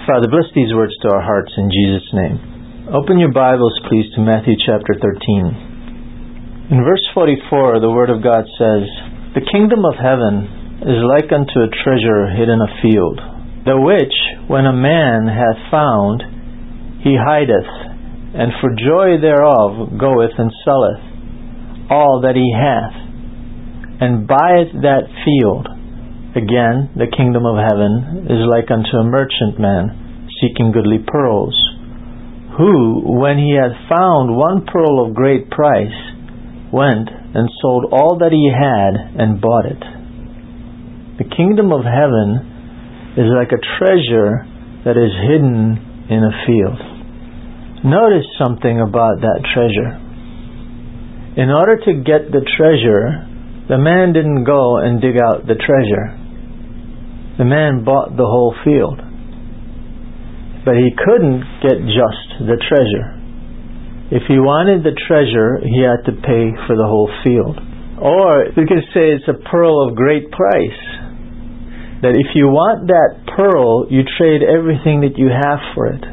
Father, bless these words to our hearts in Jesus' name. Open your Bibles, please, to Matthew chapter 13. In verse 44, the Word of God says, "The kingdom of heaven is like unto a treasure hid in a field, the which, when a man hath found, he hideth, and for joy thereof goeth and selleth all that he hath, and buyeth that field. Again, the kingdom of heaven is like unto a merchantman seeking goodly pearls, who, when he had found one pearl of great price, went and sold all that he had and bought it." The kingdom of heaven is like a treasure that is hidden in a field. Notice something about that treasure. In order to get the treasure, the man didn't go and dig out the treasure. The man bought the whole field. But he couldn't get just the treasure. If he wanted the treasure, he had to pay for the whole field. Or we could say it's a pearl of great price. That if you want that pearl, you trade everything that you have for it.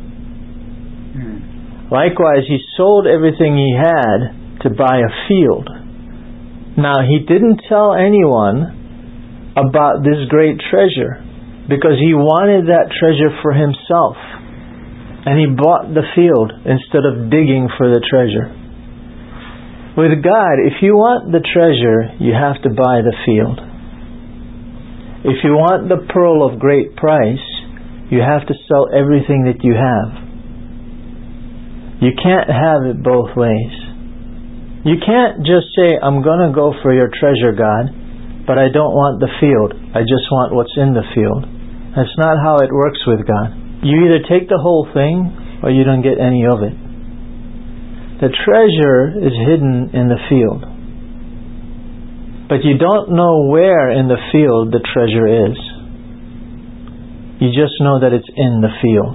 Likewise, he sold everything he had to buy a field. Now, he didn't tell anyone about this great treasure because he wanted that treasure for himself. And he bought the field instead of digging for the treasure. With God, if you want the treasure, you have to buy the field. If you want the pearl of great price, you have to sell everything that you have. You can't have it both ways. You can't just say, "I'm going to go for your treasure, God, but I don't want the field. I just want what's in the field." That's not how it works with God. You either take the whole thing or you don't get any of it. The treasure is hidden in the field. But you don't know where in the field the treasure is. You just know that it's in the field.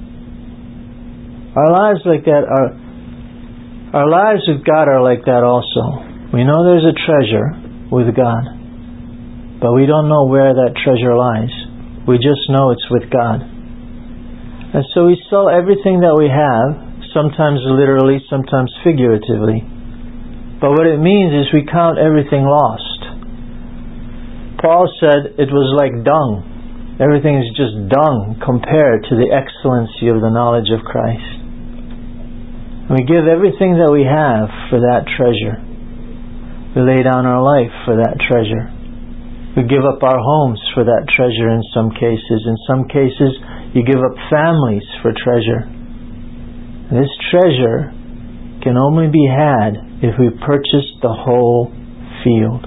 Our lives like that our lives with God are like that also. We know there's a treasure with God, but we don't know where that treasure lies. We just know it's with God. And so we sell everything that we have, sometimes literally, sometimes figuratively. But what it means is we count everything lost. Paul said it was like dung. Everything is just dung compared to the excellency of the knowledge of Christ. And we give everything that we have for that treasure. We lay down our life for that treasure. We give up our homes for that treasure in some cases. In some cases, you give up families for treasure. And this treasure can only be had if we purchase the whole field.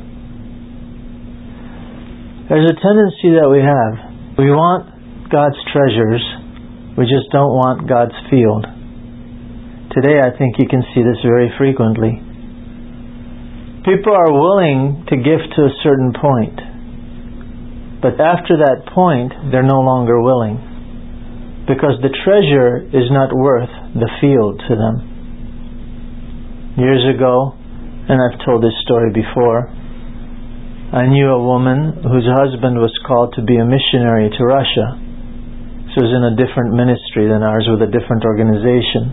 There's a tendency that we have. We want God's treasures, we just don't want God's field. Today I think you can see this very frequently. People are willing to give to a certain point. But after that point, they're no longer willing. Because the treasure is not worth the field to them. Years ago, and I've told this story before, I knew a woman whose husband was called to be a missionary to Russia. She was in a different ministry than ours, with a different organization.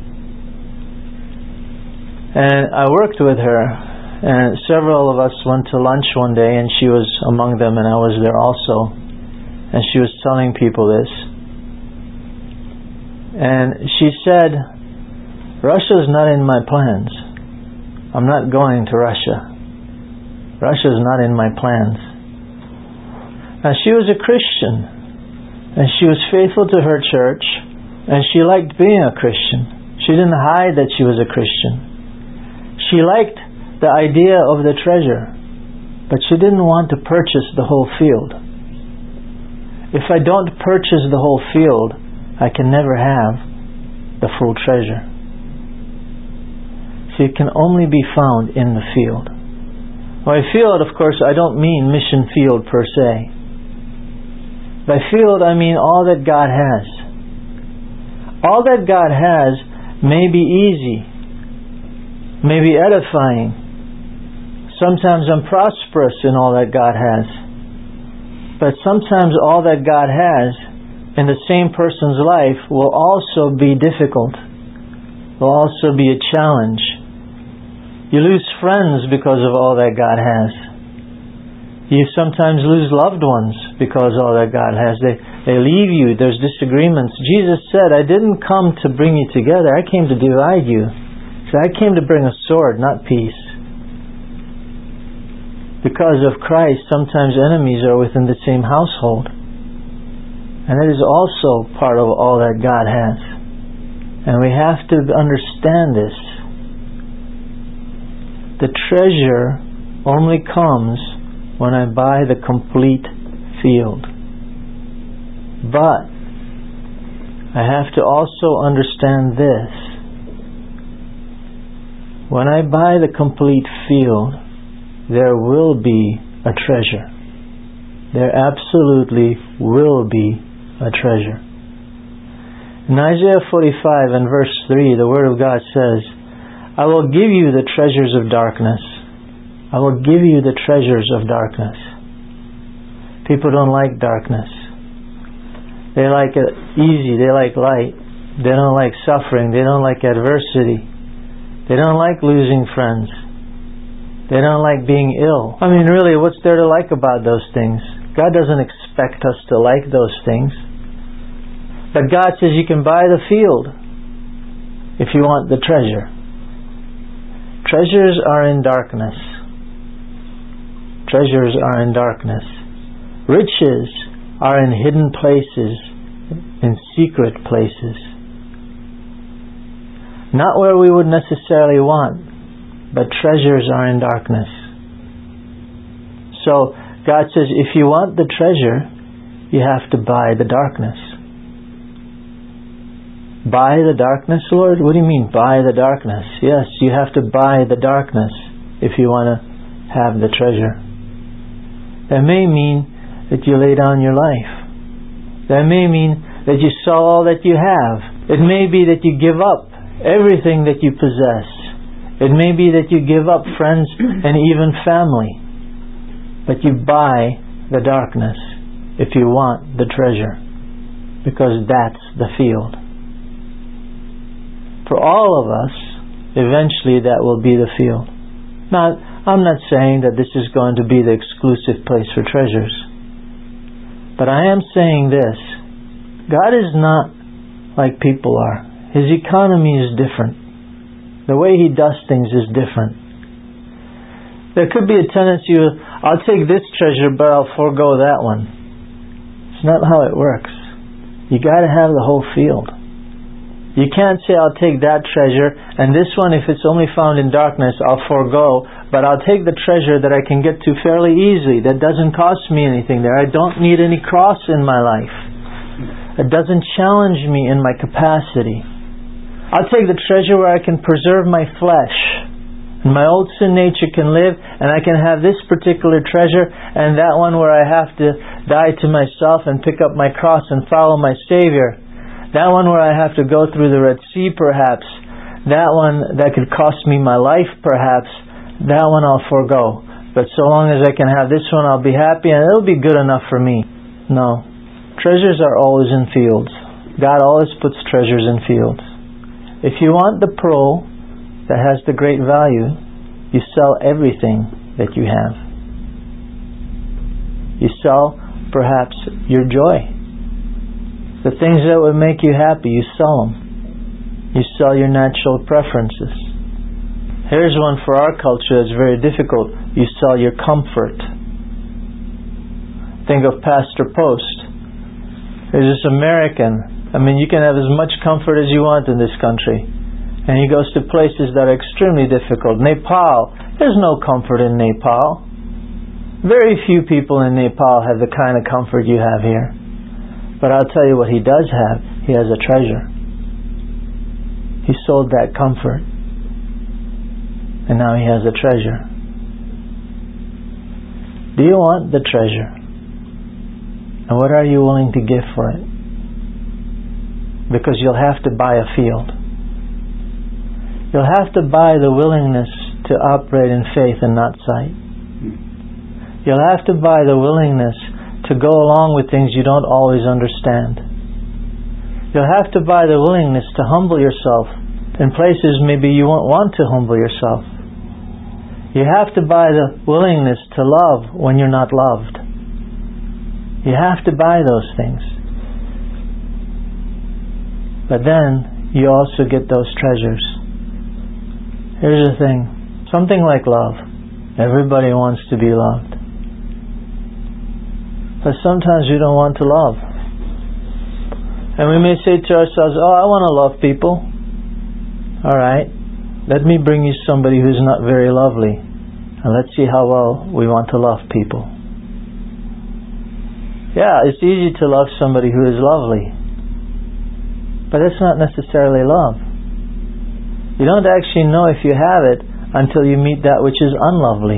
And I worked with her, and several of us went to lunch one day, and she was among them, and I was there also. And she was telling people this. And she said, "Russia's not in my plans. I'm not going to Russia. Russia's not in my plans." Now, she was a Christian, and she was faithful to her church, and she liked being a Christian. She didn't hide that she was a Christian. She liked the idea of the treasure, but she didn't want to purchase the whole field. If I don't purchase the whole field, I can never have the full treasure. So it can only be found in the field. By field, of course, I don't mean mission field per se. By field, I mean all that God has. All that God has may be easy, may be edifying. Sometimes I'm prosperous in all that God has. But sometimes all that God has in the same person's life will also be difficult, will also be a challenge. You lose friends because of all that God has. You sometimes lose loved ones because of all that God has. They leave you. There's disagreements. Jesus said, I didn't come to bring you together. I came to divide you. So I came to bring a sword, not peace. Because of Christ, sometimes enemies are within the same household. And it is also part of all that God has. And we have to understand this. The treasure only comes when I buy the complete field. But I have to also understand this. When I buy the complete field, there will be a treasure. There absolutely will be a treasure. In Isaiah 45 and verse 3, the Word of God says, I will give you the treasures of darkness. I will give you the treasures of darkness. People don't like darkness. They like it easy. They like light. They don't like suffering. They don't like adversity. They don't like losing friends. They don't like being ill. I mean, really, what's there to like about those things? God doesn't expect us to like those things. But God says you can buy the field if you want the treasure. Treasures are in darkness. Treasures are in darkness. Riches are in hidden places, in secret places. Not where we would necessarily want, but treasures are in darkness. So God says, if you want the treasure, you have to buy the darkness. Buy the darkness, Lord? What do you mean, buy the darkness? Yes, you have to buy the darkness if you want to have the treasure. That may mean that you lay down your life. That may mean that you sell all that you have. It may be that you give up everything that you possess. It may be that you give up friends and even family. But you buy the darkness if you want the treasure, because that's the field. For all of us, eventually that will be the field. Now, I'm not saying that this is going to be the exclusive place for treasures. But I am saying this. God is not like people are. His economy is different. The way He does things is different. There could be a tendency of, I'll take this treasure, but I'll forego that one. It's not how it works. You got to have the whole field. You can't say, I'll take that treasure, and this one, if it's only found in darkness, I'll forego, but I'll take the treasure that I can get to fairly easily, that doesn't cost me anything there. I don't need any cross in my life. It doesn't challenge me in my capacity. I'll take the treasure where I can preserve my flesh, and my old sin nature can live, and I can have this particular treasure, and that one where I have to die to myself and pick up my cross and follow my Savior. That one where I have to go through the Red Sea, perhaps. That one that could cost me my life, perhaps. That one I'll forego. But so long as I can have this one, I'll be happy, and it'll be good enough for me. No. Treasures are always in fields. God always puts treasures in fields. If you want the pearl that has the great value, you sell everything that you have. You sell, perhaps, your joy. The things that would make you happy, you sell them. You sell your natural preferences. Here's one for our culture that's very difficult. You sell your comfort. Think of Pastor Post. There's this American. I mean, you can have as much comfort as you want in this country. And he goes to places that are extremely difficult. Nepal. There's no comfort in Nepal. Very few people in Nepal have the kind of comfort you have here. But I'll tell you what he does have. He has a treasure. He sold that comfort. And now he has a treasure. Do you want the treasure? And what are you willing to give for it? Because you'll have to buy a field. You'll have to buy the willingness to operate in faith and not sight. You'll have to buy the willingness to go along with things you don't always understand. You'll have to buy the willingness to humble yourself in places maybe you won't want to humble yourself. You have to buy the willingness to love when you're not loved. You have to buy those things. But then you also get those treasures. Here's the thing. Something like love. Everybody wants to be loved. But sometimes we don't want to love. And we may say to ourselves, oh, I want to love people. Alright, let me bring you somebody who's not very lovely. And let's see how well we want to love people. Yeah, it's easy to love somebody who is lovely. But it's not necessarily love. You don't actually know if you have it until you meet that which is unlovely.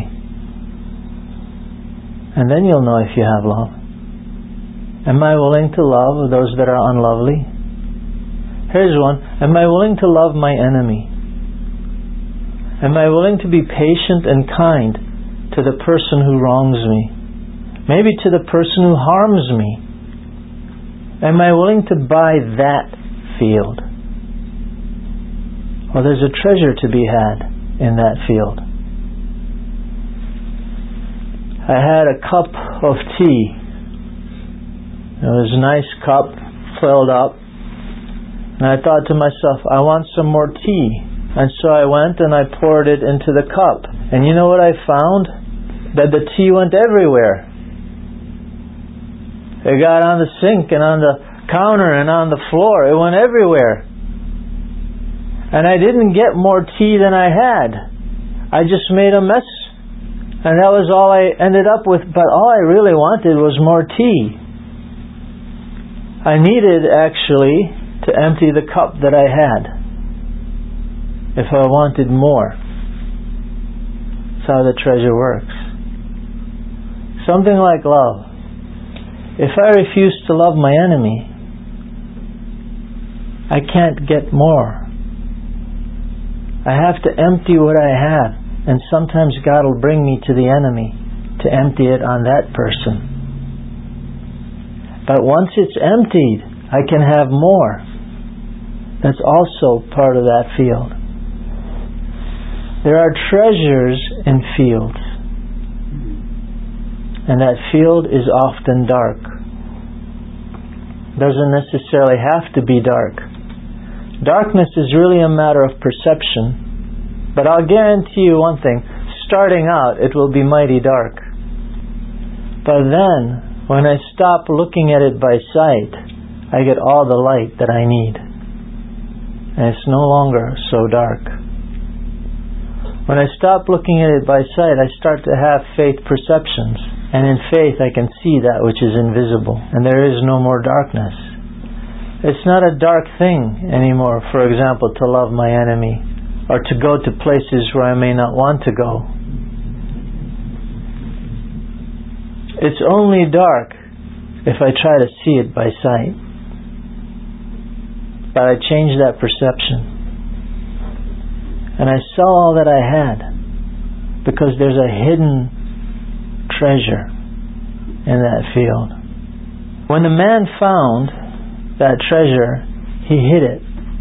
And then you'll know if you have love. Am I willing to love those that are unlovely? Here's one. Am I willing to love my enemy? Am I willing to be patient and kind to the person who wrongs me? Maybe to the person who harms me? Am I willing to buy that field? Well, there's a treasure to be had in that field. I had a cup of tea. It was a nice cup, filled up. And I thought to myself, I want some more tea. And so I went and I poured it into the cup. And you know what I found? That the tea went everywhere. It got on the sink and on the counter and on the floor. It went everywhere. And I didn't get more tea than I had. I just made a mess. And that was all I ended up with. But all I really wanted was more tea. I needed actually to empty the cup that I had if I wanted more. That's how the treasure works. Something like love. If I refuse to love my enemy, I can't get more. I have to empty what I have, and sometimes God will bring me to the enemy to empty it on that person. But once it's emptied, I can have more. That's also part of that field. There are treasures in fields. And that field is often dark. Doesn't necessarily have to be dark. Darkness is really a matter of perception. But I'll guarantee you one thing. Starting out, it will be mighty dark. But then, when I stop looking at it by sight, I get all the light that I need. And it's no longer so dark. When I stop looking at it by sight, I start to have faith perceptions. And in faith I can see that which is invisible. And there is no more darkness. It's not a dark thing anymore, for example, to love my enemy. Or to go to places where I may not want to go. It's only dark if I try to see it by sight. But I change that perception. And I sell all that I had because there's a hidden treasure in that field. When the man found that treasure, he hid it.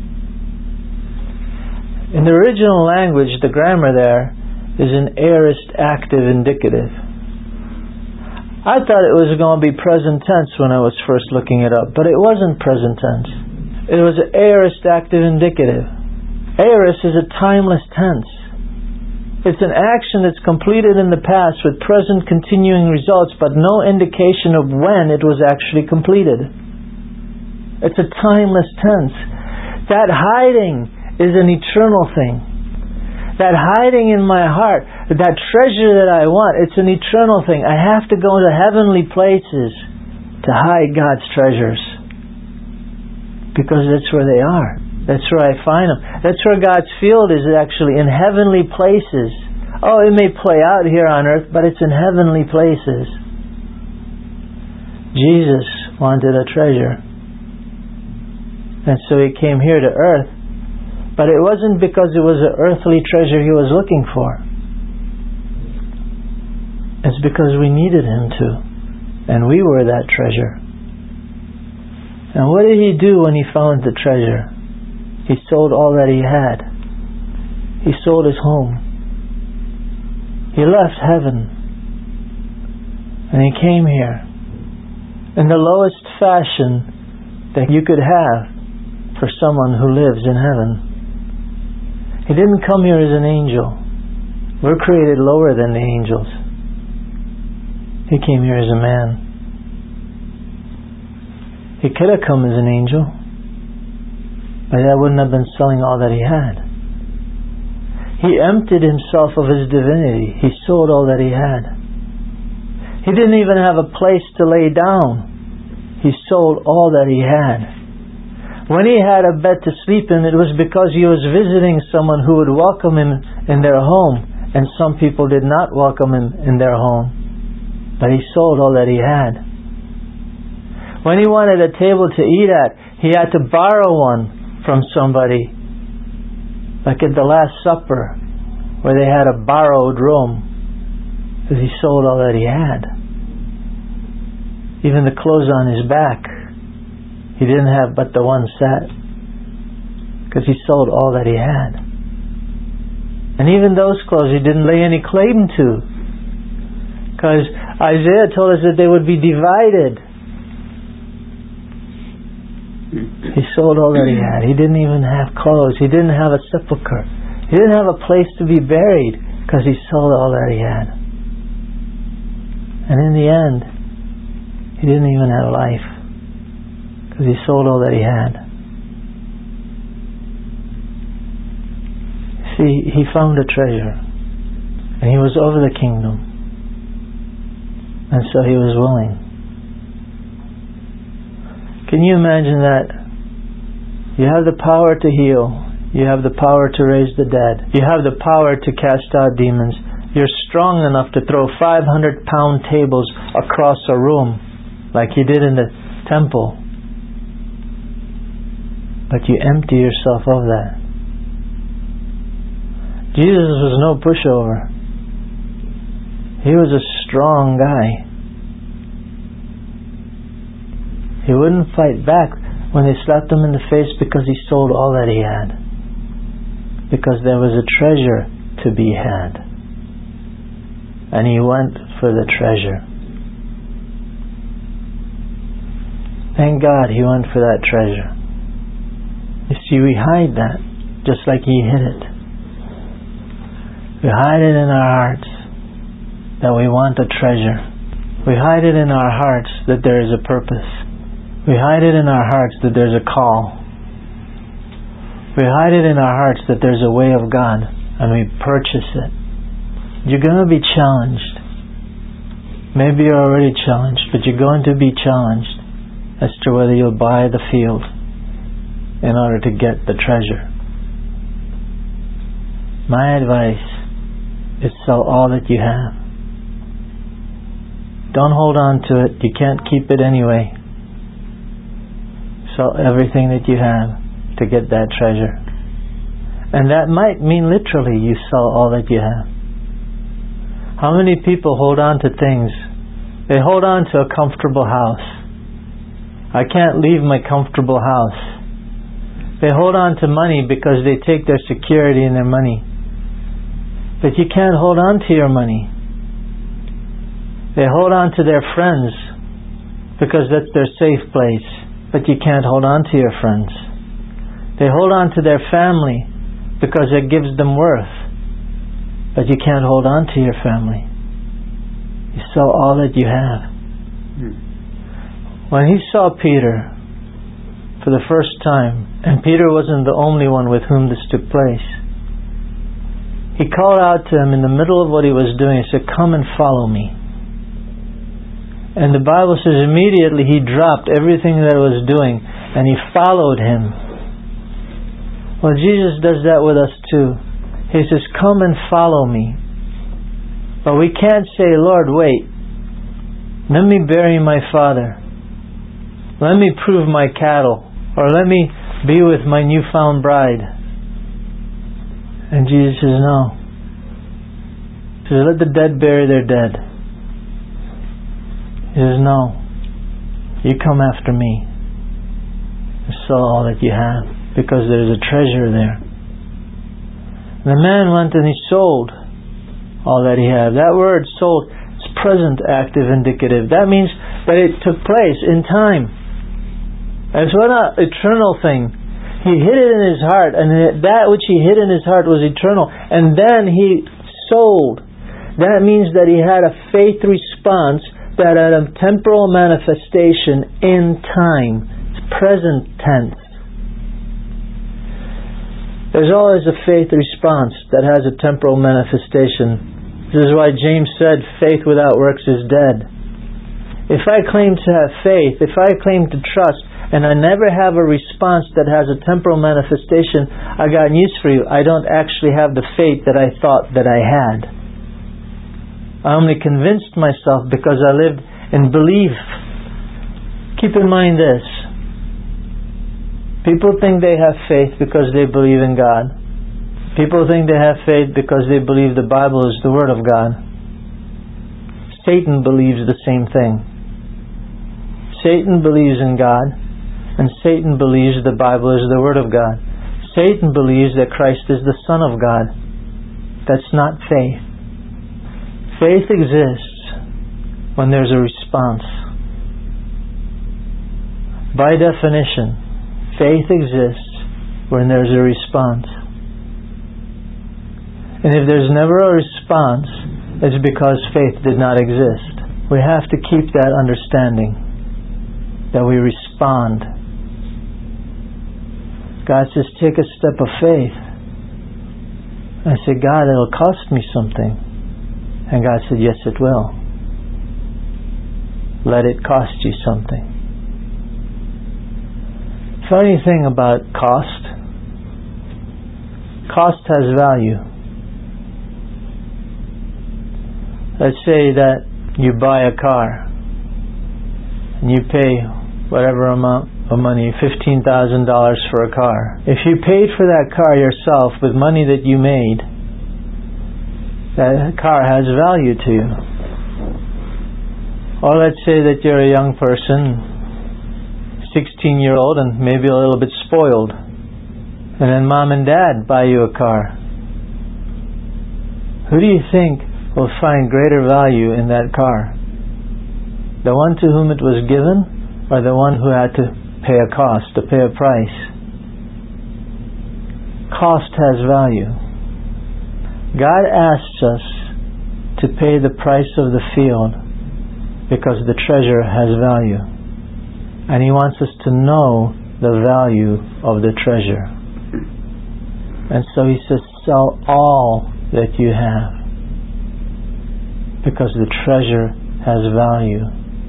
In the original language, the grammar there is an aorist active indicative. I thought it was going to be present tense when I was first looking it up, but it wasn't present tense. It was an aorist active indicative. Aorist is a timeless tense. It's an action that's completed in the past with present continuing results, but no indication of when it was actually completed. It's a timeless tense. That hiding is an eternal thing. That hiding in my heart, that treasure that I want, it's an eternal thing. I have to go to heavenly places to hide God's treasures. Because that's where they are. That's where I find them. That's where God's field is, actually, in heavenly places. Oh, it may play out here on earth, but it's in heavenly places. Jesus wanted a treasure. And so He came here to earth. But it wasn't because it was an earthly treasure He was looking for. It's because we needed Him to. And we were that treasure. And what did he do when he found the treasure? He sold all that he had. He sold his home. He left heaven. And he came here in the lowest fashion that you could have for someone who lives in heaven. He didn't come here as an angel. We're created lower than the angels. He came here as a man. He could have come as an angel, but that wouldn't have been selling all that he had. He emptied himself of his divinity. He sold all that he had. He didn't even have a place to lay down. He sold all that he had. When he had a bed to sleep in, it was because he was visiting someone who would welcome him in their home, and some people did not welcome him in their home. But he sold all that he had. When he wanted a table to eat at, he had to borrow one from somebody. Like at the Last Supper, where they had a borrowed room, because he sold all that he had. Even the clothes on his back, he didn't have but the one set, because he sold all that he had. And even those clothes he didn't lay any claim to, because Isaiah told us that they would be divided. He sold all that he had. He didn't even have clothes. He didn't have a sepulcher. He didn't have a place to be buried because he sold all that he had. And in the end, he didn't even have life because he sold all that he had. See, he found a treasure and he was over the kingdom, and so he was willing. Can you imagine that? You have the power to heal. You have the power to raise the dead. You have the power to cast out demons. You're strong enough to throw 500-pound tables across a room like you did in the temple. But you empty yourself of that. Jesus was no pushover. He was a strong guy. He wouldn't fight back when they slapped him in the face because he sold all that he had. Because there was a treasure to be had. And he went for the treasure. Thank God he went for that treasure. You see, we hide that just like he hid it. We hide it in our hearts that we want a treasure. We hide it in our hearts that there is a purpose. We hide it in our hearts that there's a call. We hide it in our hearts that there's a way of God, and we purchase it. You're going to be challenged. Maybe you're already challenged, but you're going to be challenged as to whether you'll buy the field in order to get the treasure. My advice is sell all that you have. Don't hold on to it. You can't keep it anyway. Sell everything that you have to get that treasure. And that might mean literally you sell all that you have. How many people hold on to things? They hold on to a comfortable house. I can't leave my comfortable house. They hold on to money because they take their security in their money. But you can't hold on to your money. They hold on to their friends because that's their safe place. But you can't hold on to your friends. They hold on to their family because it gives them worth. But you can't hold on to your family. You sell all that you have. When he saw Peter for the first time, and Peter wasn't the only one with whom this took place, he called out to him in the middle of what he was doing. He said, "Come and follow me." And the Bible says immediately he dropped everything that he was doing and he followed him. Well, Jesus does that with us too. He says, "Come and follow me." But we can't say, "Lord, wait. Let me bury my father. Let me prove my cattle. Or let me be with my newfound bride." And Jesus says, "No." He says, "Let the dead bury their dead." He says, "No, you come after me." Sell all that you have, because there's a treasure there. The man went and he sold all that he had. That word sold is present active indicative. That means that it took place in time. It's not an eternal thing. He hid it in his heart, and that which he hid in his heart was eternal. And then he sold. That means that he had a faith response that had a temporal manifestation in time. It's present tense. There's always a faith response that has a temporal manifestation. This is why James said, faith without works is dead. If I claim to have faith, if I claim to trust, and I never have a response that has a temporal manifestation, I got news for you. I don't actually have the faith that I thought that I had. I only convinced myself because I lived in belief. Keep in mind this. People think they have faith because they believe in God. People think they have faith because they believe the Bible is the Word of God. Satan believes the same thing. Satan believes in God, and Satan believes the Bible is the Word of God. Satan believes that Christ is the Son of God. That's not faith. Faith exists when there's a response. By definition, faith exists when there's a response. And if there's never a response, it's because faith did not exist. We have to keep that understanding, that we respond. God says, take a step of faith. I said, God, it'll cost me something. And God said, yes, it will. Let it cost you something. Funny thing about cost has value. Let's say that you buy a car and you pay whatever amount of money, $15,000 for a car. If you paid for that car yourself with money that you made, that car has value to you. Or let's say that you're a young person, 16-year-old, and maybe a little bit spoiled, and then mom and dad buy you a car. Who do you think will find greater value in that car? The one to whom it was given, or the one who had to pay a cost, to pay a price? Cost has value. God asks us to pay the price of the field because the treasure has value. And He wants us to know the value of the treasure. And so He says, sell all that you have, because the treasure has value.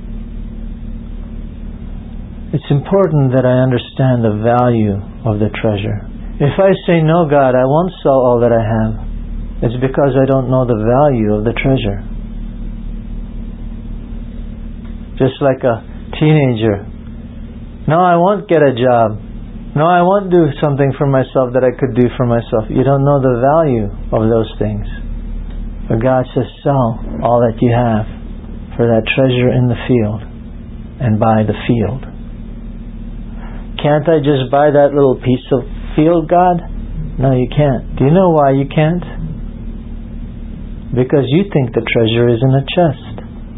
It's important that I understand the value of the treasure. If I say, no, God, I won't sell all that I have, it's because I don't know the value of the treasure. Just like a teenager. No, I won't get a job. No, I won't do something for myself that I could do for myself. You don't know the value of those things. But God says, sell all that you have for that treasure in the field and buy the field. Can't I just buy that little piece of field, God? No, you can't. Do you know why you can't? Because you think the treasure is in a chest.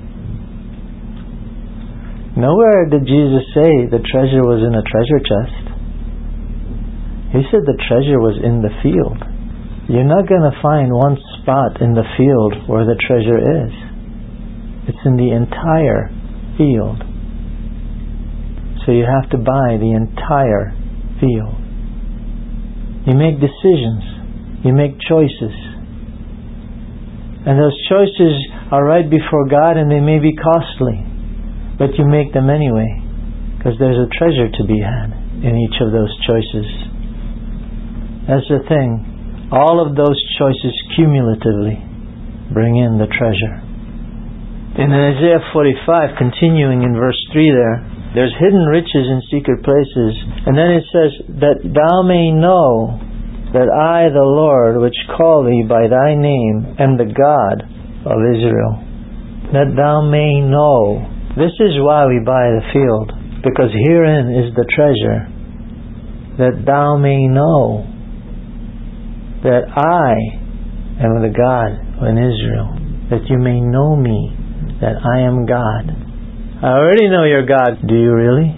Nowhere did Jesus say the treasure was in a treasure chest. He said the treasure was in the field. You're not going to find one spot in the field where the treasure is. It's in the entire field. So you have to buy the entire field. You make decisions. You make choices. And those choices are right before God, and they may be costly. But you make them anyway, because there's a treasure to be had in each of those choices. That's the thing. All of those choices cumulatively bring in the treasure. In Isaiah 45, continuing in verse 3 there's hidden riches in secret places. And then it says, that thou may know that I, the Lord, which call thee by thy name, am the God of Israel. That thou may know. This is why we buy the field, because herein is the treasure. that thou may know that I am the God in Israel, that you may know me, that I am God. I already know you're God. Do you really?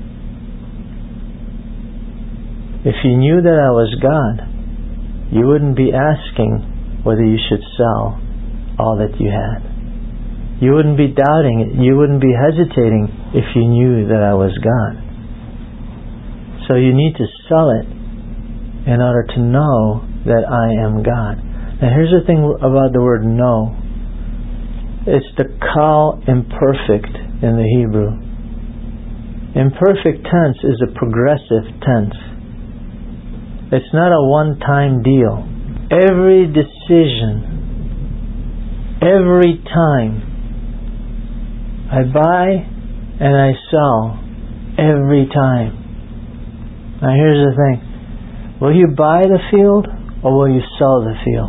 If you knew that I was God, you wouldn't be asking whether you should sell all that you had. You wouldn't be doubting it. You wouldn't be hesitating if you knew that I was God. So you need to sell it in order to know that I am God. Now here's the thing about the word know. It's the kal imperfect in the Hebrew. Imperfect tense is a progressive tense. It's not a one-time deal. Every decision, every time, I buy and I sell every time. Now here's the thing. Will you buy the field or will you sell the field?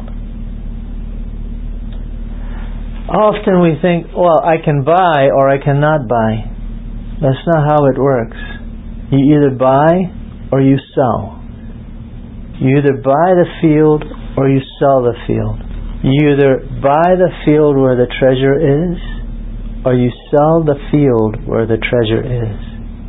Often we think, well, I can buy or I cannot buy. That's not how it works. You either buy or you sell. You either buy the field or you sell the field. You either buy the field where the treasure is or you sell the field where the treasure is.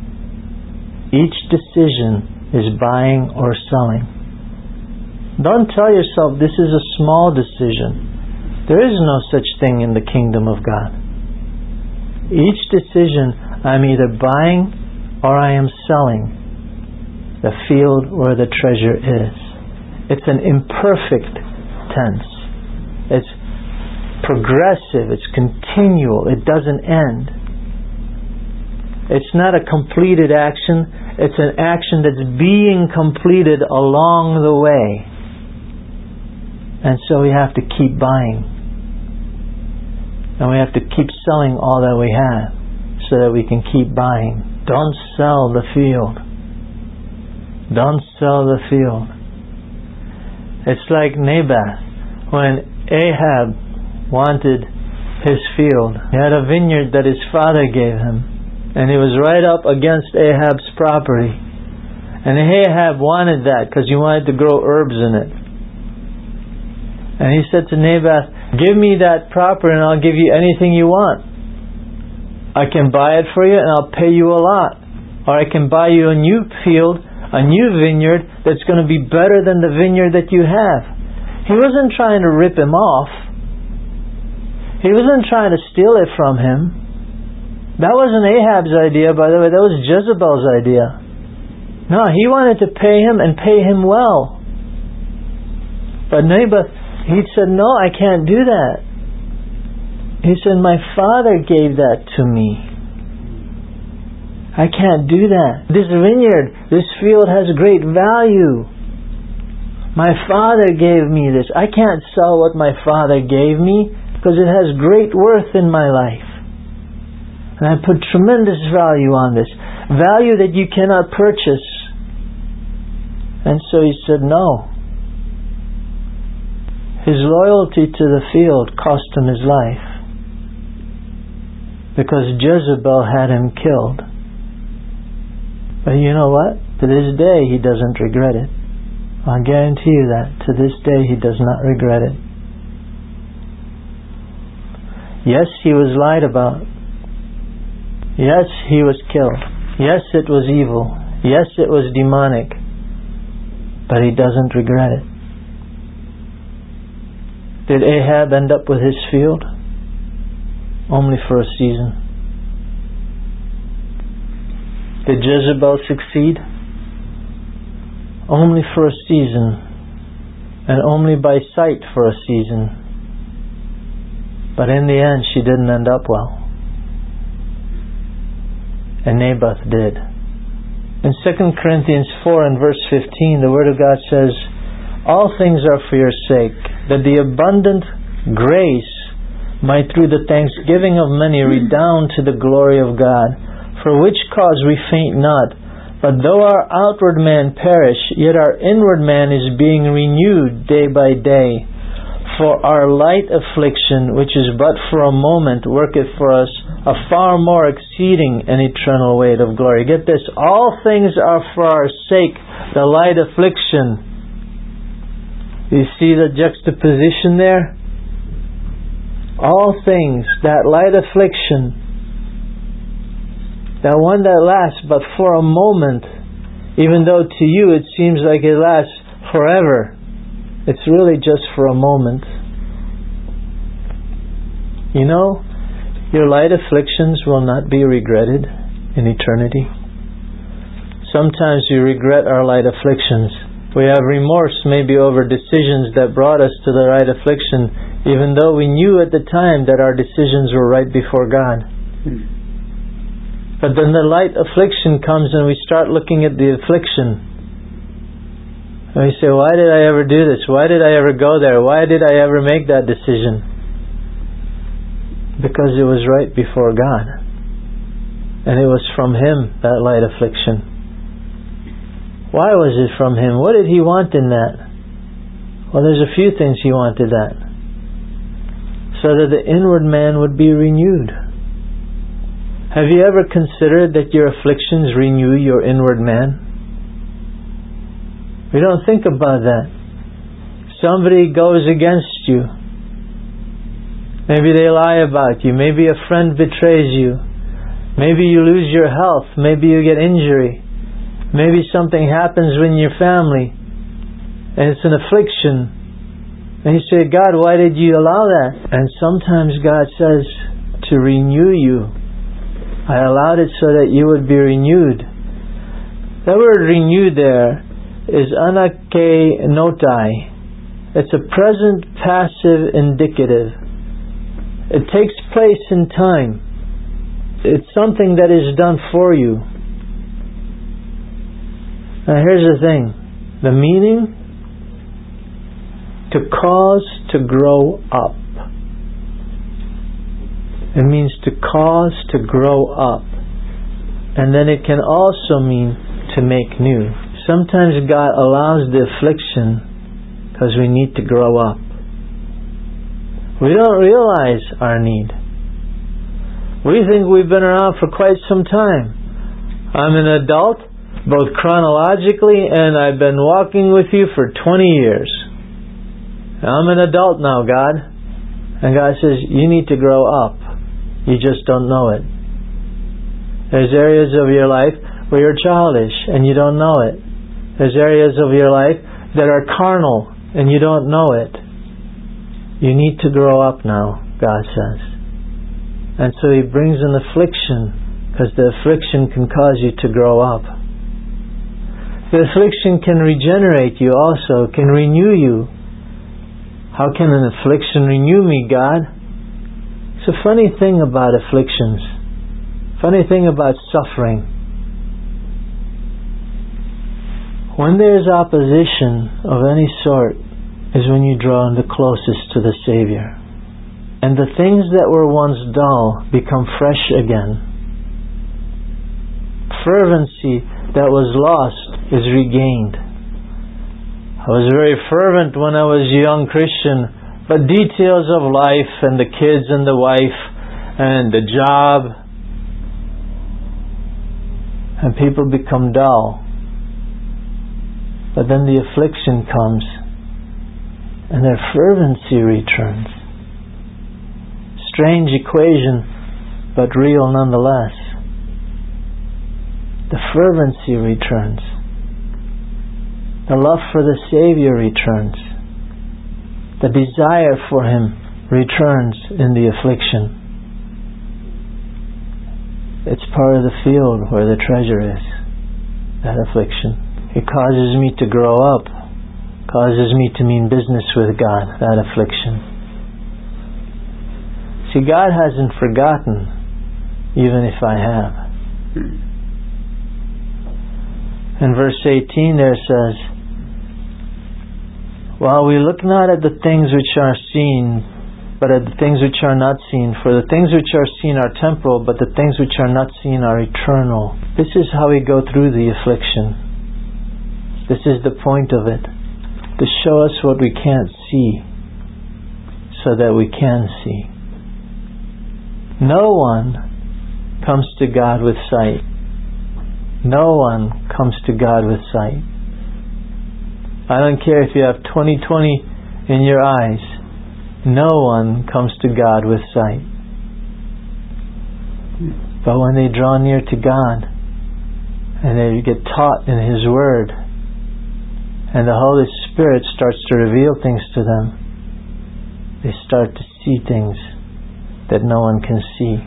Each decision is buying or selling. Don't tell yourself this is a small decision. There is no such thing in the kingdom of God. Each decision, I'm either buying or I am selling the field where the treasure is. It's an imperfect tense. It's progressive. It's continual. It doesn't end. It's not a completed action. It's an action that's being completed along the way. And so we have to keep buying. And we have to keep selling all that we have so that we can keep buying. Don't sell the field. Don't sell the field. It's like Naboth. When Ahab wanted his field, he had a vineyard that his father gave him. And it was right up against Ahab's property. And Ahab wanted that because he wanted to grow herbs in it. And he said to Naboth, give me that property and I'll give you anything you want. I can buy it for you and I'll pay you a lot. Or I can buy you a new field, a new vineyard that's going to be better than the vineyard that you have. He wasn't trying to rip him off. He wasn't trying to steal it from him. That wasn't Ahab's idea, by the way. That was Jezebel's idea. No, he wanted to pay him and pay him well. But Naboth, he said, no, I can't do that. He said, my father gave that to me. I can't do that. This vineyard, this field has great value. My father gave me this. I can't sell what my father gave me because it has great worth in my life. And I put tremendous value on this. Value that you cannot purchase. And so he said no. His loyalty to the field cost him his life. Because Jezebel had him killed. But you know what? To this day he doesn't regret it. I guarantee you that. To this day he does not regret it. Yes, he was lied about. Yes, he was killed. Yes, it was evil. Yes, it was demonic. But he doesn't regret it. Did Ahab end up with his field? Only for a season. Did Jezebel succeed? Only for a season. And only by sight for a season. But in the end, she didn't end up well. And Naboth did. In 2 Corinthians 4 and verse 15, the Word of God says, all things are for your sake, that the abundant grace might through the thanksgiving of many redound to the glory of God, for which cause we faint not. But though our outward man perish, yet our inward man is being renewed day by day. For our light affliction, which is but for a moment, worketh for us a far more exceeding and eternal weight of glory. Get this, all things are for our sake, the light affliction. You see the juxtaposition there? All things, that light affliction, that one that lasts but for a moment, even though to you it seems like it lasts forever, it's really just for a moment. You know, your light afflictions will not be regretted in eternity. Sometimes we regret our light afflictions. We have remorse maybe over decisions that brought us to the right affliction, even though we knew at the time that our decisions were right before God. But then the light affliction comes and we start looking at the affliction. And we say, why did I ever do this? Why did I ever go there? Why did I ever make that decision? Because it was right before God. And it was from Him, that light affliction. Why was it from Him? What did He want in that? Well, there's a few things He wanted that. So that the inward man would be renewed. Have you ever considered that your afflictions renew your inward man? We don't think about that. Somebody goes against you. Maybe they lie about you. Maybe a friend betrays you. Maybe you lose your health. Maybe you get injury. Maybe something happens in your family and it's an affliction. And you say, God, why did you allow that? And sometimes God says to renew you. I allowed it so that you would be renewed. That word renewed there is anakenotai. It's a present passive indicative. It takes place in time. It's something that is done for you. Now here's the thing. The meaning: to cause to grow up. It means to cause to grow up. And then it can also mean to make new. Sometimes God allows the affliction because we need to grow up. We don't realize our need. We think we've been around for quite some time. I'm an adult, both chronologically, and I've been walking with you for 20 years. I'm an adult now, God. And God says, you need to grow up. You just don't know it. There's areas of your life where you're childish and you don't know it. There's areas of your life that are carnal and you don't know it. You need to grow up now, God says. And so He brings an affliction, because the affliction can cause you to grow up. The affliction can regenerate you also, can renew you. How can an affliction renew me, God? It's a funny thing about afflictions. Funny thing about suffering. When there's opposition of any sort is when you draw the closest to the Savior. And the things that were once dull become fresh again. Fervency that was lost is regained. I was very fervent when I was a young Christian, but details of life and the kids and the wife and the job, and people become dull. But then the affliction comes and their fervency returns. Strange equation, but real nonetheless. The fervency returns. The love for the Savior returns. The desire for Him returns in the affliction. It's part of the field where the treasure is, that affliction. It causes me to grow up, causes me to mean business with God, that affliction. See, God hasn't forgotten, even if I have. In verse 18 there says, while we look not at the things which are seen, but at the things which are not seen. For the things which are seen are temporal, but the things which are not seen are eternal. This is how we go through the affliction. This is the point of it. To show us what we can't see, so that we can see. No one comes to God with sight. No one comes to God with sight. I don't care if you have 20/20 in your eyes. No one comes to God with sight. But when they draw near to God and they get taught in His Word and the Holy Spirit starts to reveal things to them, they start to see things that no one can see.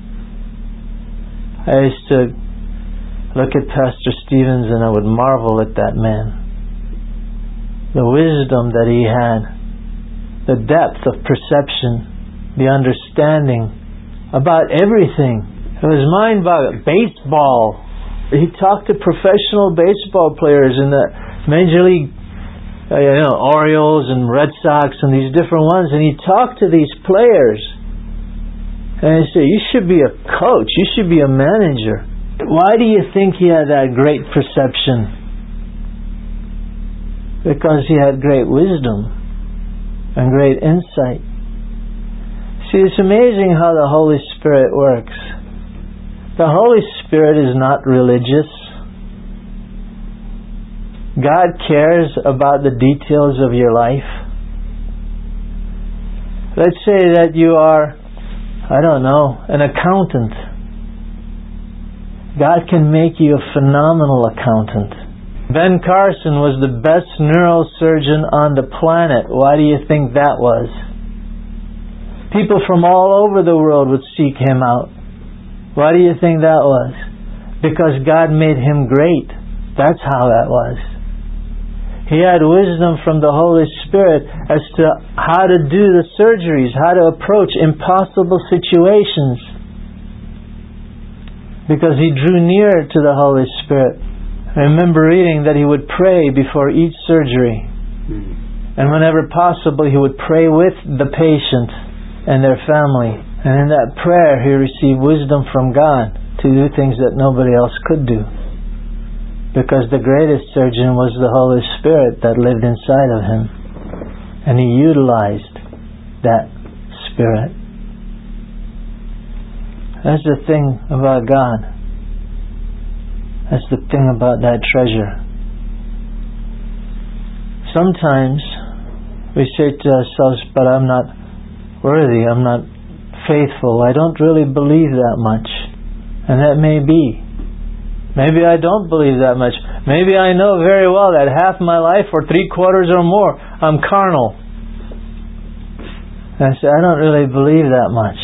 I used to look at Pastor Stevens and I would marvel at that man. The wisdom that he had, the depth of perception, the understanding about everything. It was mind-boggling. Baseball. He talked to professional baseball players in the Major League, Orioles and Red Sox and these different ones, and he talked to these players. And he said, you should be a coach. You should be a manager. Why do you think he had that great perception? Because he had great wisdom and great insight. See, it's amazing how the Holy Spirit works. The Holy Spirit is not religious. God cares about the details of your life. Let's say that you are, an accountant. God can make you a phenomenal accountant. Ben Carson was the best neurosurgeon on the planet. Why do you think that was? People from all over the world would seek him out. Why do you think that was? Because God made him great. That's how that was. He had wisdom from the Holy Spirit as to how to do the surgeries, how to approach impossible situations. Because he drew near to the Holy Spirit. I remember reading that he would pray before each surgery. And whenever possible, he would pray with the patient and their family. And in that prayer, he received wisdom from God to do things that nobody else could do. Because the greatest surgeon was the Holy Spirit that lived inside of him. And he utilized that Spirit. That's the thing about God. That's the thing about that treasure. Sometimes we say to ourselves, but I'm not worthy, I'm not faithful, I don't really believe that much. And that may be. Maybe I don't believe that much. Maybe I know very well that half my life or 3/4 or more I'm carnal. And I say, I don't really believe that much.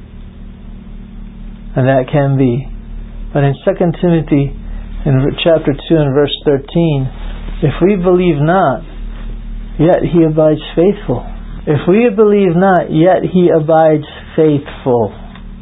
And that can be. But in 2 Timothy in chapter 2 and verse 13, if we believe not, yet he abides faithful. If we believe not, yet he abides faithful.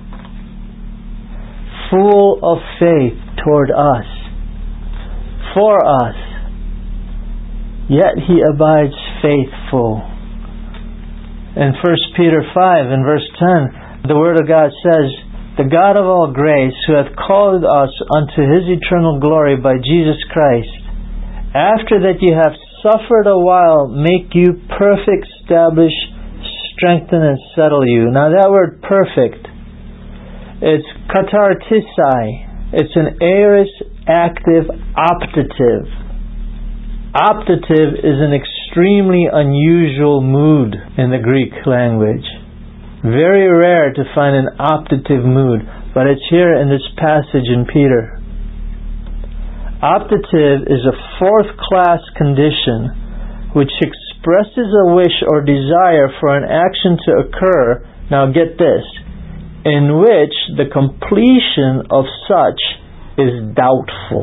Full of faith toward us, for us, yet he abides faithful. In 1 Peter 5 and verse 10, the Word of God says, the God of all grace, who hath called us unto his eternal glory by Jesus Christ, after that ye have suffered a while, make you perfect, establish, strengthen, and settle you. Now that word perfect, it's katartisai. It's an aorist active optative. Optative is an extremely unusual mood in the Greek language. Very rare to find an optative mood, but it's here in this passage in Peter. Optative is a fourth-class condition which expresses a wish or desire for an action to occur, now get this, in which the completion of such is doubtful.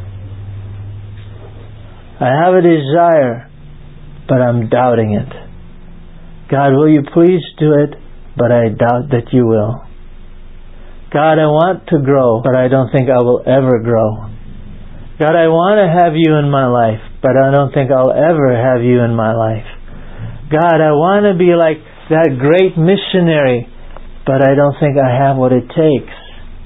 I have a desire, but I'm doubting it. God, will you please do it? But I doubt that you will. God, I want to grow, but I don't think I will ever grow. God, I want to have you in my life, but I don't think I'll ever have you in my life. God, I want to be like that great missionary, but I don't think I have what it takes.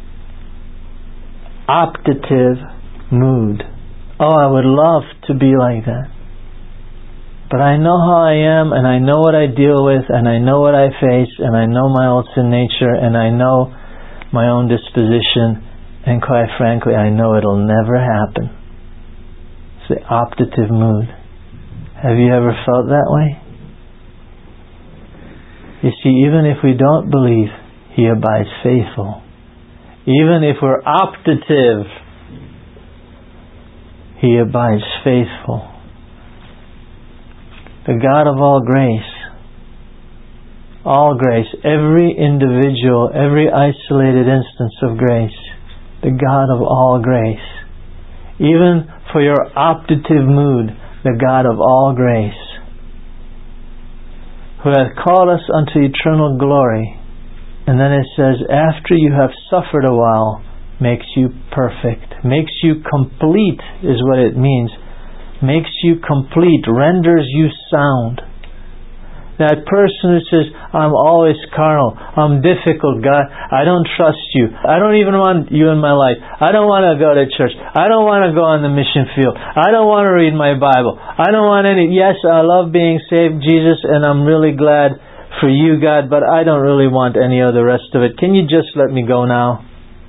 Optative mood. Oh, I would love to be like that. But I know how I am, and I know what I deal with, and I know what I face, and I know my old sin nature, and I know my own disposition, and quite frankly, I know it'll never happen. It's the optative mood. Have you ever felt that way? You see, even if we don't believe, He abides faithful. Even if we're optative, He abides faithful. The God of all grace, every individual, every isolated instance of grace, the God of all grace, even for your optative mood, the God of all grace, who hath called us unto eternal glory. And then it says, after you have suffered a while, makes you perfect, makes you complete, is what it means. Makes you complete, renders you sound. That person who says, I'm always carnal, I'm difficult, God, I don't trust you, I don't even want you in my life, I don't want to go to church, I don't want to go on the mission field, I don't want to read my Bible, I don't want any, yes, I love being saved, Jesus, and I'm really glad for you, God, but I don't really want any of the rest of it. Can you just let me go now?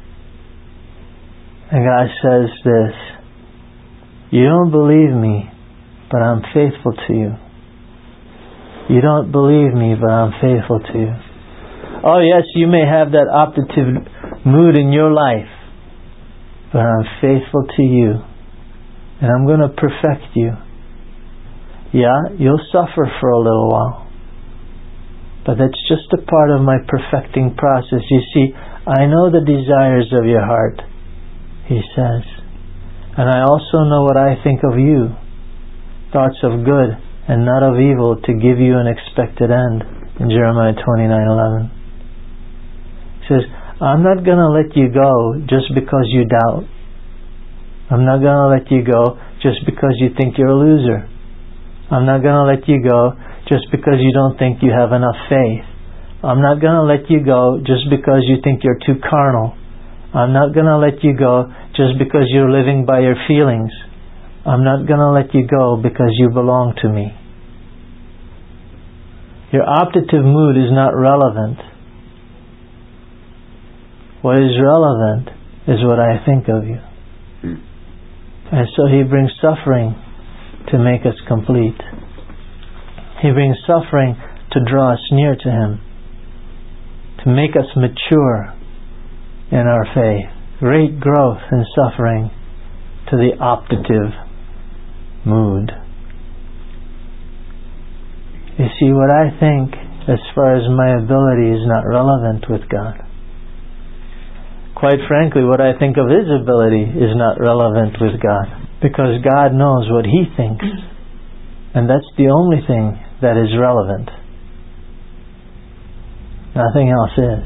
And God says this, you don't believe me, but I'm faithful to you. You don't believe me, but I'm faithful to you. Oh yes, you may have that optative mood in your life, but I'm faithful to you. And I'm going to perfect you. Yeah, you'll suffer for a little while. But that's just a part of my perfecting process. You see, I know the desires of your heart, He says. And I also know what I think of you. Thoughts of good and not of evil, to give you an expected end. In Jeremiah 29:11. He says, I'm not going to let you go just because you doubt. I'm not going to let you go just because you think you're a loser. I'm not going to let you go just because you don't think you have enough faith. I'm not going to let you go just because you think you're too carnal. I'm not going to let you go just because you're living by your feelings. I'm not going to let you go because you belong to me. Your optative mood is not relevant. What is relevant is what I think of you. And so He brings suffering to make us complete. He brings suffering to draw us near to Him, to make us mature in our faith. Great growth in suffering to the optative mood. You see, what I think as far as my ability is not relevant with God. Quite frankly, what I think of His ability is not relevant with God, because God knows what He thinks, and that's the only thing that is relevant. Nothing else is.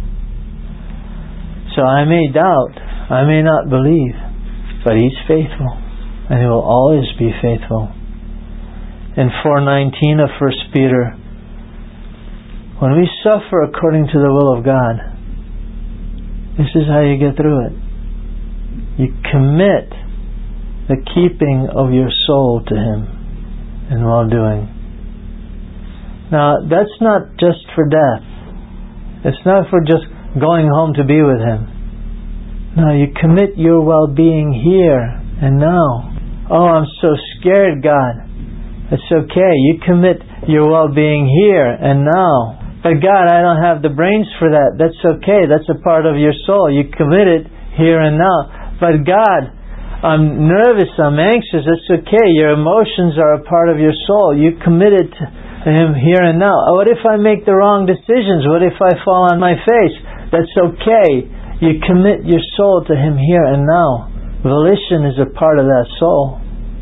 So I may doubt, I may not believe, but He's faithful, and He will always be faithful. In 4:19 of 1 Peter, when we suffer according to the will of God, this is how you get through it. You commit the keeping of your soul to Him in well-doing. Now, that's not just for death. It's not for just going home to be with Him. No, you commit your well-being here and now. Oh, I'm so scared, God. It's okay. You commit your well-being here and now. But God, I don't have the brains for that. That's okay. That's a part of your soul. You commit it here and now. But God, I'm nervous, I'm anxious. That's okay. Your emotions are a part of your soul. You commit it to Him here and now. What if I make the wrong decisions? What if I fall on my face? That's okay. You commit your soul to Him here and now. Volition is a part of that soul.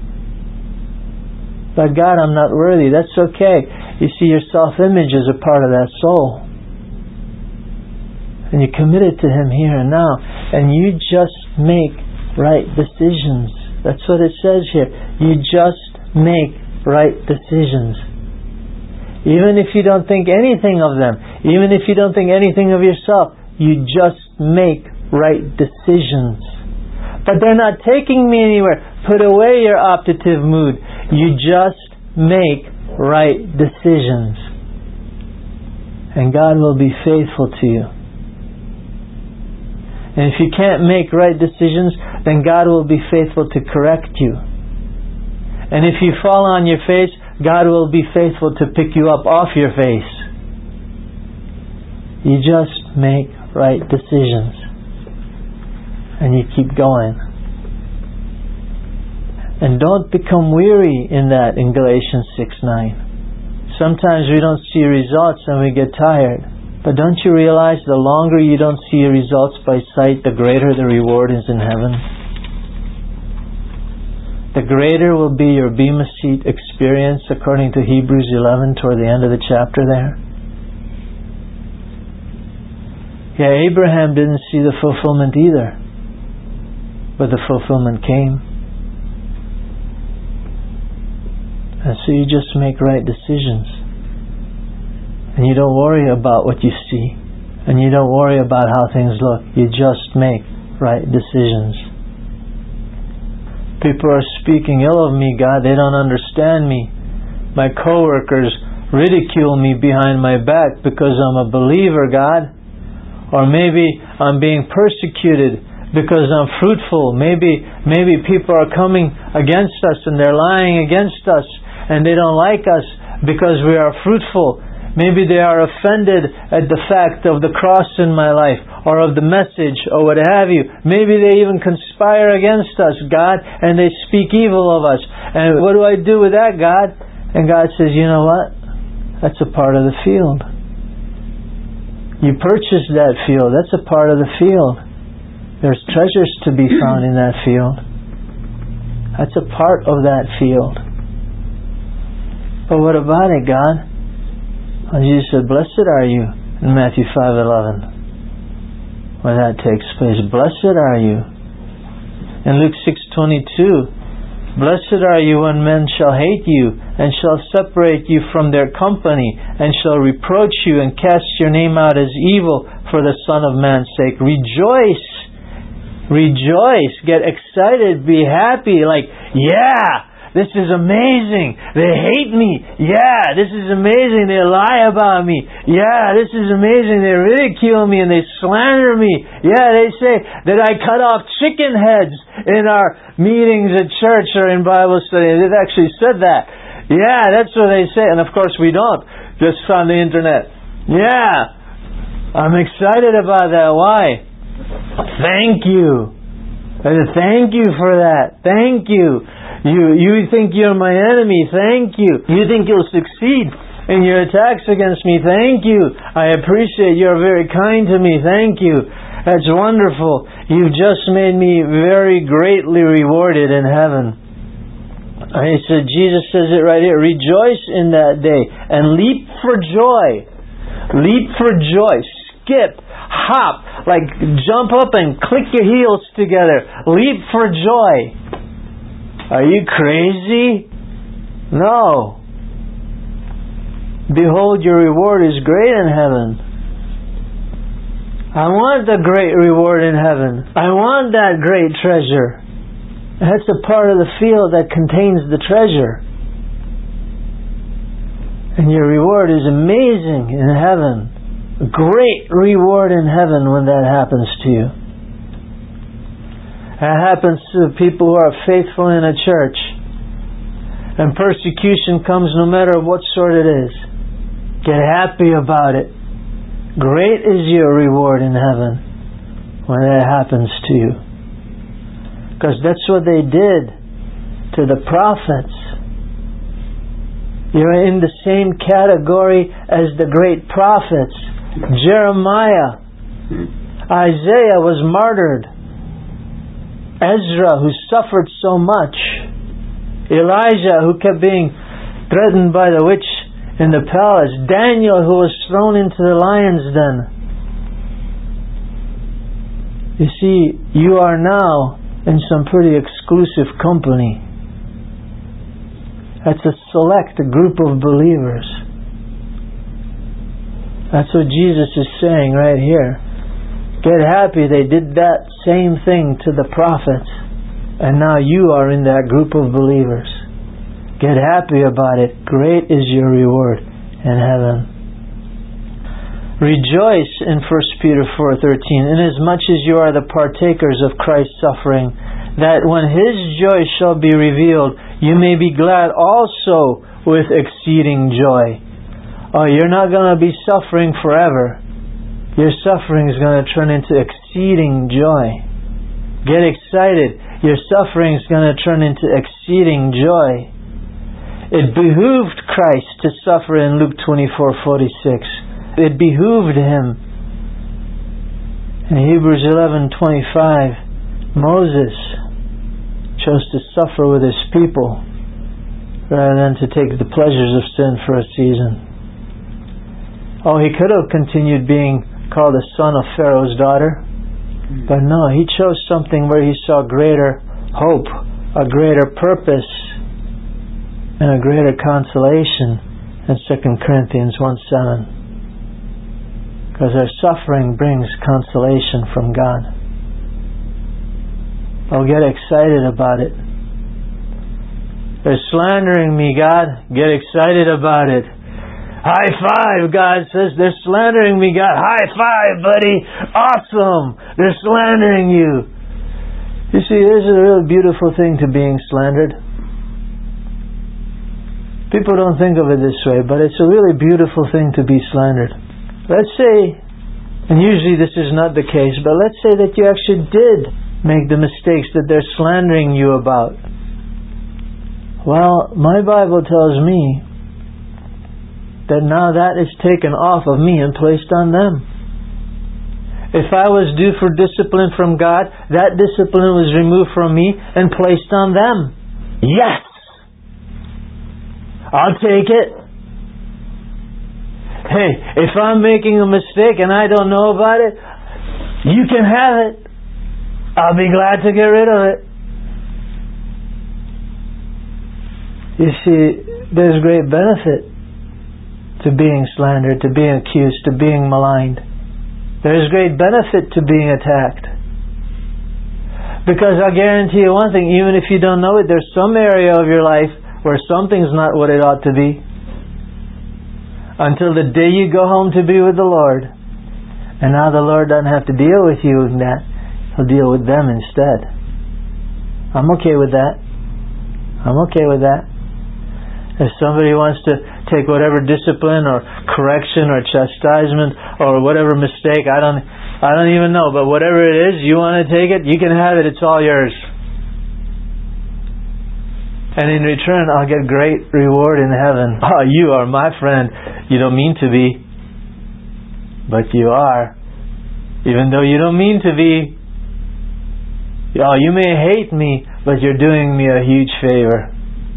But God, I'm not worthy. That's okay. You see, your self-image is a part of that soul. And you commit it to Him here and now. And you just make right decisions. That's what it says here. You just make right decisions. Even if you don't think anything of them, even if you don't think anything of yourself, you just make right decisions. But they're not taking me anywhere. Put away your optative mood. You just make right decisions. And God will be faithful to you. And if you can't make right decisions, then God will be faithful to correct you. And if you fall on your face, God will be faithful to pick you up off your face. You just make right decisions. And you keep going. And don't become weary in that in Galatians 6:9. Sometimes we don't see results and we get tired. But don't you realize the longer you don't see results by sight, the greater the reward is in heaven? The greater will be your Bema Seat experience according to Hebrews 11 toward the end of the chapter there. Yeah, Abraham didn't see the fulfillment either. But the fulfillment came. And so you just make right decisions. And you don't worry about what you see. And you don't worry about how things look. You just make right decisions. People are speaking ill of me, God. They don't understand me. My coworkers ridicule me behind my back because I'm a believer, God. Or maybe I'm being persecuted because I'm fruitful. Maybe people are coming against us and they're lying against us. And they don't like us because we are fruitful. Maybe they are offended at the fact of the cross in my life or of the message or what have you. Maybe they even conspire against us, God, and they speak evil of us. And what do I do with that, God? And God says, you know what? That's a part of the field. You purchased that field. That's a part of the field. There's treasures to be found in that field. That's a part of that field. But what about it, God? And Jesus said, blessed are you, in Matthew 5:11. When that takes place, blessed are you. In Luke 6:22, blessed are you when men shall hate you, and shall separate you from their company, and shall reproach you, and cast your name out as evil for the Son of Man's sake. Rejoice! Rejoice! Get excited, be happy, like, yeah! This is amazing. They hate me. Yeah, this is amazing. They lie about me. Yeah, this is amazing. They ridicule me and they slander me. Yeah, they say that I cut off chicken heads in our meetings at church or in Bible study. They've actually said that. Yeah, that's what they say. And of course we don't. Just on the internet. Yeah, I'm excited about that. Why? Thank you. Thank you for that. Thank you. You think you're my enemy. Thank you. You think you'll succeed in your attacks against me. Thank you. I appreciate you're very kind to me. Thank you. That's wonderful. You've just made me very greatly rewarded in heaven. He said, Jesus says it right here. Rejoice in that day and leap for joy. Leap for joy. Skip. Hop. Like jump up and click your heels together. Leap for joy. Are you crazy? No. Behold, your reward is great in heaven. I want the great reward in heaven. I want that great treasure. That's a part of the field that contains the treasure. And your reward is amazing in heaven. A great reward in heaven when that happens to you. That happens to people who are faithful in a church. And persecution comes no matter what sort it is. Get happy about it. Great is your reward in heaven when that happens to you. Because that's what they did to the prophets. You're in the same category as the great prophets. Jeremiah, Isaiah was martyred. Ezra, who suffered so much. Elijah, who kept being threatened by the witch in the palace. Daniel, who was thrown into the lion's den. You see, you are now in some pretty exclusive company. That's a select group of believers. That's what Jesus is saying right here. Get happy, they did that same thing to the prophets, and now you are in that group of believers. Get happy about it. Great is your reward in heaven. Rejoice in 1 Peter 4:13, inasmuch as you are the partakers of Christ's suffering, that when His joy shall be revealed, you may be glad also with exceeding joy. Oh, you're not going to be suffering forever. Your suffering is going to turn into exceeding joy. Get excited. Your suffering is going to turn into exceeding joy. It behooved Christ to suffer in Luke 24:46. It behooved Him. In Hebrews 11:25, Moses chose to suffer with his people rather than to take the pleasures of sin for a season. Oh, he could have continued being called a son of Pharaoh's daughter. But no, he chose something where he saw greater hope, a greater purpose, and a greater consolation in 2 Corinthians 1:7. Because our suffering brings consolation from God. Oh, get excited about it. They're slandering me, God. Get excited about it. High five, God says. They're slandering me, God. High five, buddy. Awesome. They're slandering you. You see, there's a really beautiful thing to being slandered. People don't think of it this way, but it's a really beautiful thing to be slandered. Let's say, and usually this is not the case, but let's say that you actually did make the mistakes that they're slandering you about. Well, my Bible tells me that now that is taken off of me and placed on them. If I was due for discipline from God, that discipline was removed from me and placed on them. Yes! I'll take it. Hey, if I'm making a mistake and I don't know about it, you can have it. I'll be glad to get rid of it. You see, there's great benefit to being slandered, to being accused, to being maligned. There is great benefit to being attacked. Because I'll guarantee you one thing, even if you don't know it, there's some area of your life where something's not what it ought to be. Until the day you go home to be with the Lord. And now the Lord doesn't have to deal with you in that. He'll deal with them instead. I'm okay with that. I'm okay with that. If somebody wants to take whatever discipline or correction or chastisement or whatever mistake, I don't even know, but whatever it is, you want to take it, you can have it, it's all yours. And in return, I'll get great reward in heaven. Oh, you are my friend. You don't mean to be, but you are. Even though you don't mean to be. Oh, you may hate me, but you're doing me a huge favor.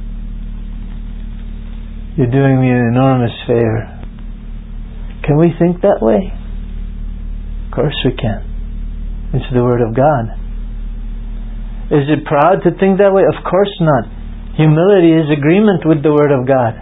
You're doing me an enormous favor. Can we think that way? Of course we can. It's the Word of God. Is it proud to think that way? Of course not. Humility is agreement with the Word of God.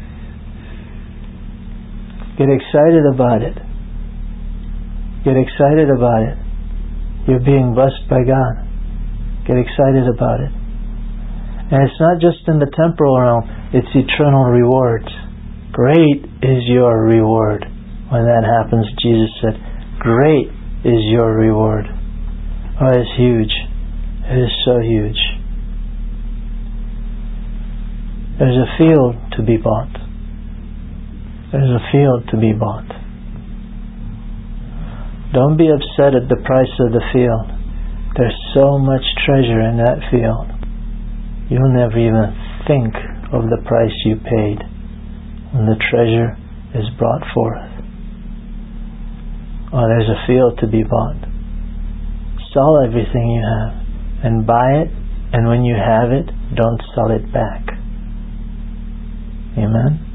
Get excited about it. Get excited about it. You're being blessed by God. Get excited about it. And it's not just in the temporal realm, it's eternal rewards. Great is your reward. When that happens, Jesus said, great is your reward. Oh, it's huge. It is so huge. There's a field to be bought. There's a field to be bought. Don't be upset at the price of the field. There's so much treasure in that field. You'll never even think of the price you paid when the treasure is brought forth. Oh, there's a field to be bought. Sell everything you have and buy it, and when you have it, don't sell it back. Amen?